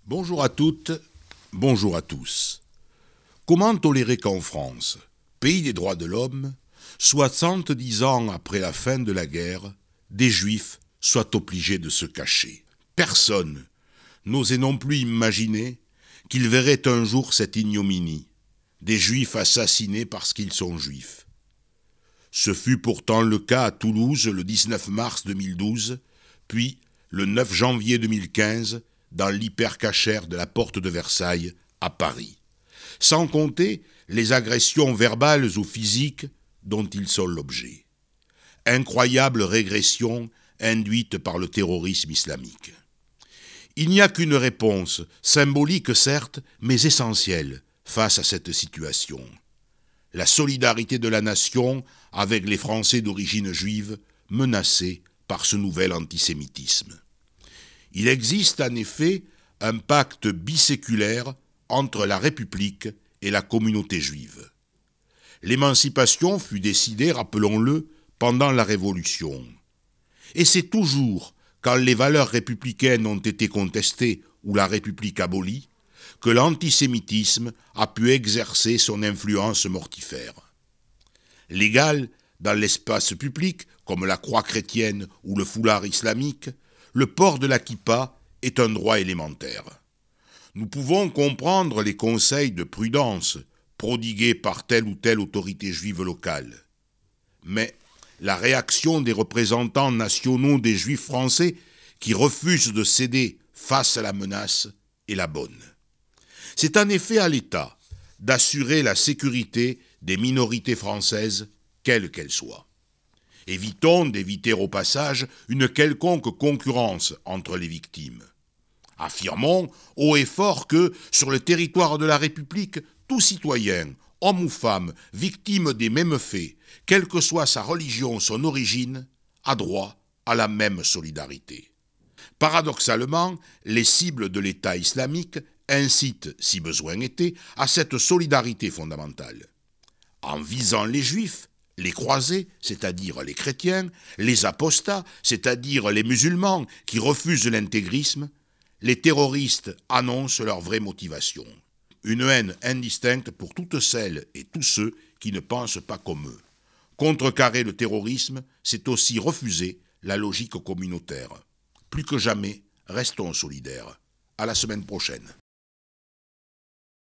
Bonjour à toutes, bonjour à tous. Comment tolérer qu'en France, pays des droits de l'homme, 70 ans après la fin de la guerre, des Juifs soient obligés de se cacher? Personne n'osait non plus imaginer qu'ils verraient un jour cette ignominie, des Juifs assassinés parce qu'ils sont Juifs. Ce fut pourtant le cas à Toulouse le 19 mars 2012, puis le 9 janvier 2015, dans l'hypercachère de la porte de Versailles, à Paris. Sans compter les agressions verbales ou physiques dont ils sont l'objet. Incroyable régression induite par le terrorisme islamique. Il n'y a qu'une réponse, symbolique certes, mais essentielle, face à cette situation. La solidarité de la nation avec les Français d'origine juive menacés par ce nouvel antisémitisme. Il existe en effet un pacte biséculaire entre la République et la communauté juive. L'émancipation fut décidée, rappelons-le, pendant la Révolution. Et c'est toujours quand les valeurs républicaines ont été contestées ou la République abolie que l'antisémitisme a pu exercer son influence mortifère. Légal dans l'espace public, comme la croix chrétienne ou le foulard islamique, le port de la kippa est un droit élémentaire. Nous pouvons comprendre les conseils de prudence prodigués par telle ou telle autorité juive locale. Mais la réaction des représentants nationaux des Juifs français qui refusent de céder face à la menace est la bonne. C'est en effet à l'État d'assurer la sécurité des minorités françaises, quelles qu'elles soient. Évitons d'éviter au passage une quelconque concurrence entre les victimes. Affirmons haut et fort que, sur le territoire de la République, tout citoyen, homme ou femme, victime des mêmes faits, quelle que soit sa religion ou son origine, a droit à la même solidarité. Paradoxalement, les cibles de l'État islamique incitent, si besoin était, à cette solidarité fondamentale. En visant les Juifs, les croisés, c'est-à-dire les chrétiens, les apostats, c'est-à-dire les musulmans qui refusent l'intégrisme, les terroristes annoncent leur vraie motivation. Une haine indistincte pour toutes celles et tous ceux qui ne pensent pas comme eux. Contrecarrer le terrorisme, c'est aussi refuser la logique communautaire. Plus que jamais, restons solidaires. À la semaine prochaine.